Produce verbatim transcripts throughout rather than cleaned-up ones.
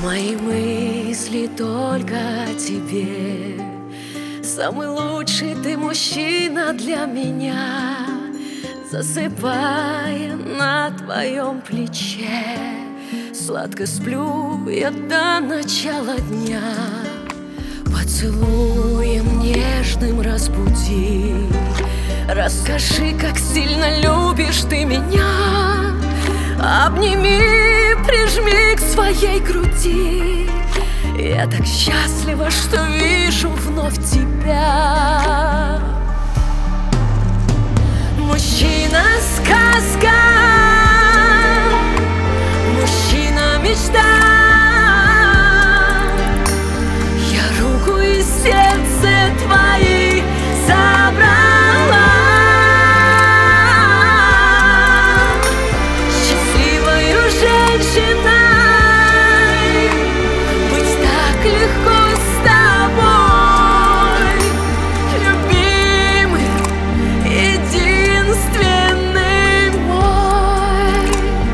Мои мысли только о тебе. Самый лучший ты мужчина для меня. Засыпая на твоем плече, сладко сплю я до начала дня. Поцелуем нежным разбуди. Расскажи, как сильно любишь ты меня. Обними, прижми к своей груди. Я так счастлива, что вижу вновь тебя. Мужчина-сказка, мужчина-мечта. Я руку и сердце твои забрала. Счастливою женщиной быть так легко с тобой, любимый, единственный мой.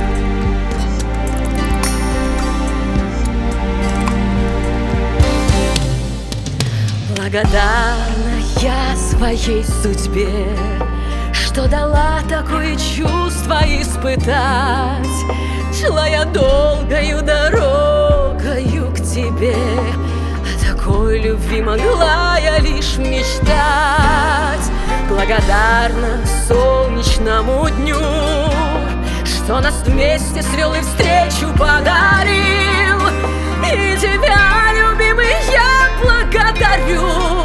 Благодарна я своей судьбе, что дала такое чувство испытать. Шла я долгою дорогою к тебе, о такой любви могла я лишь мечтать. Благодарна солнечному дню, что нас вместе свел и встречу подарил. И тебя, любимый, я благодарю